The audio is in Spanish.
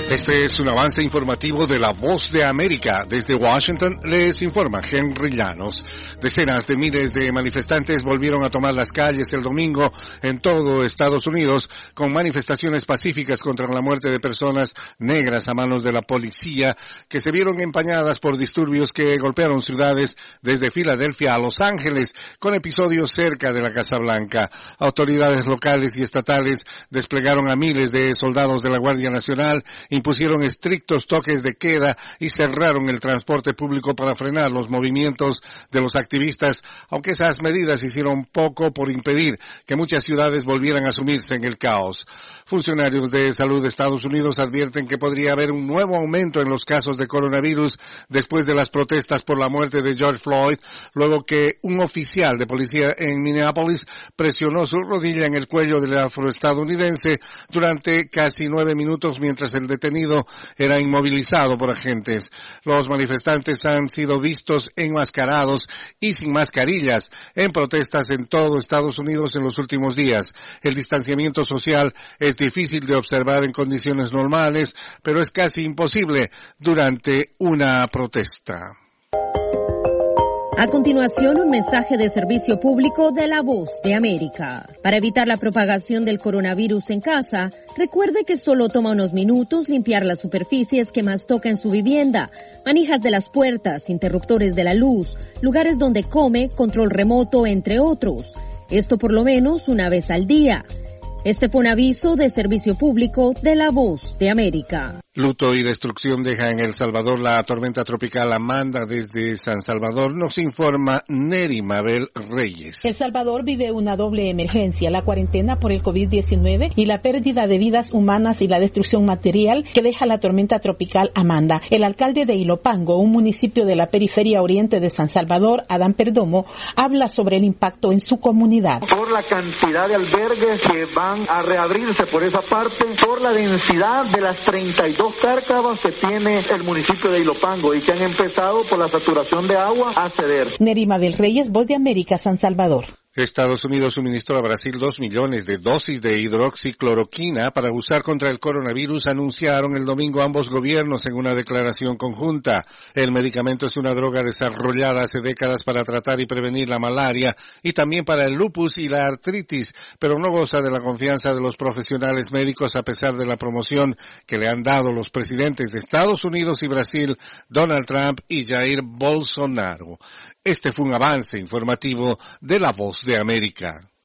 Este es un avance informativo de La Voz de América. Desde Washington les informa Henry Llanos. Decenas de miles de manifestantes volvieron a tomar las calles el domingo en todo Estados Unidos con manifestaciones pacíficas contra la muerte de personas negras a manos de la policía que se vieron empañadas por disturbios que golpearon ciudades desde Filadelfia a Los Ángeles con episodios cerca de la Casa Blanca. Autoridades locales y estatales desplegaron a miles de soldados de la Guardia Nacional, impusieron estrictos toques de queda y cerraron el transporte público para frenar los movimientos de los activistas, aunque esas medidas hicieron poco por impedir que muchas ciudades volvieran a sumirse en el caos. Funcionarios de salud de Estados Unidos advierten que podría haber un nuevo aumento en los casos de coronavirus después de las protestas por la muerte de George Floyd, luego que un oficial de policía en Minneapolis presionó su rodilla en el cuello del afroestadounidense durante casi 9 minutos mientras el detenido era inmovilizado por agentes. Los manifestantes han sido vistos enmascarados y sin mascarillas en protestas en todo Estados Unidos en los últimos días. El distanciamiento social es difícil de observar en condiciones normales, pero es casi imposible durante una protesta. A continuación, un mensaje de servicio público de La Voz de América. Para evitar la propagación del coronavirus en casa, recuerde que solo toma unos minutos limpiar las superficies que más toca en su vivienda, manijas de las puertas, interruptores de la luz, lugares donde come, control remoto, entre otros. Esto por lo menos una vez al día. Este fue un aviso de servicio público de La Voz de América. Luto y destrucción deja en El Salvador la tormenta tropical Amanda. Desde San Salvador nos informa Neri Mabel Reyes. El Salvador vive una doble emergencia, la cuarentena por el COVID-19 y la pérdida de vidas humanas y la destrucción material que deja la tormenta tropical Amanda. El alcalde de Ilopango, un municipio de la periferia oriente de San Salvador, Adán Perdomo, habla sobre el impacto en su comunidad. Por la cantidad de albergues que van a reabrirse por esa parte, por la densidad de las 32 cárcavas que tiene el municipio de Ilopango y que han empezado por la saturación de agua a ceder. Neri Mabel Reyes, Voz de América, San Salvador. Estados Unidos suministró a Brasil 2 millones de dosis de hidroxicloroquina para usar contra el coronavirus, anunciaron el domingo ambos gobiernos en una declaración conjunta. El medicamento es una droga desarrollada hace décadas para tratar y prevenir la malaria y también para el lupus y la artritis, pero no goza de la confianza de los profesionales médicos a pesar de la promoción que le han dado los presidentes de Estados Unidos y Brasil, Donald Trump y Jair Bolsonaro. Este fue un avance informativo de La Voz de América.